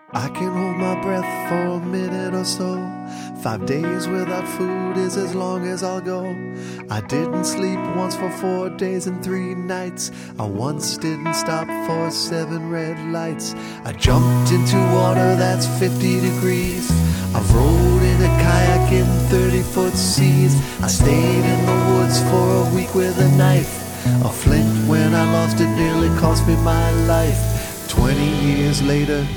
I can hold my breath for a minute or so. 5 days without food is as long as I'll go. I didn't sleep once for 4 days and 3 nights. I once didn't stop for 7 red lights. I jumped into water that's 50 degrees. I've rowed in a kayak in 30-foot seas. I stayed in the woods for a week with a knife. A flint when I lost it nearly cost me my life. 20 years later,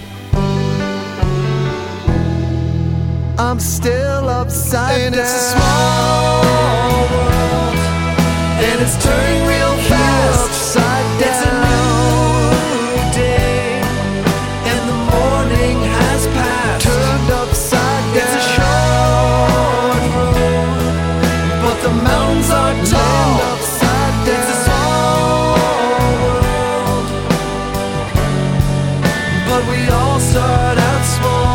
I'm still upside down. It's a small world, and it's turning real fast. Upside down. It's a new day, and the morning has passed. Turned upside down. It's a short road, but the mountains are tall. Land upside down. It's a small world, but we all start out small.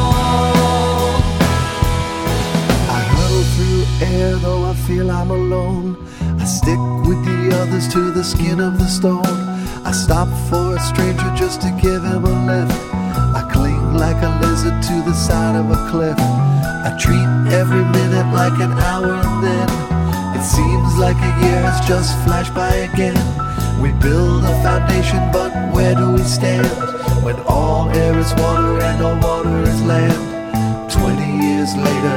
Air, though I feel I'm alone, I stick with the others to the skin of the stone. I stop for a stranger just to give him a lift. I cling like a lizard to the side of a cliff. I treat every minute like an hour, and then it seems like a year has just flashed by again. We build a foundation, but where do we stand when all air is water and all water is land? 20 years later,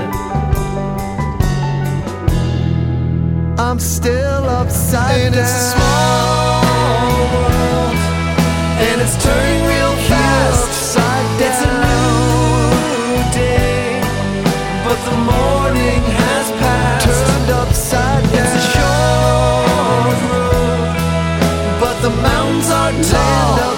I'm still upside down. It's a small world, and it's turning real fast. Upside down. It's a new day, but the morning has passed. Turned upside down. It's a short road, but the mountains are tall.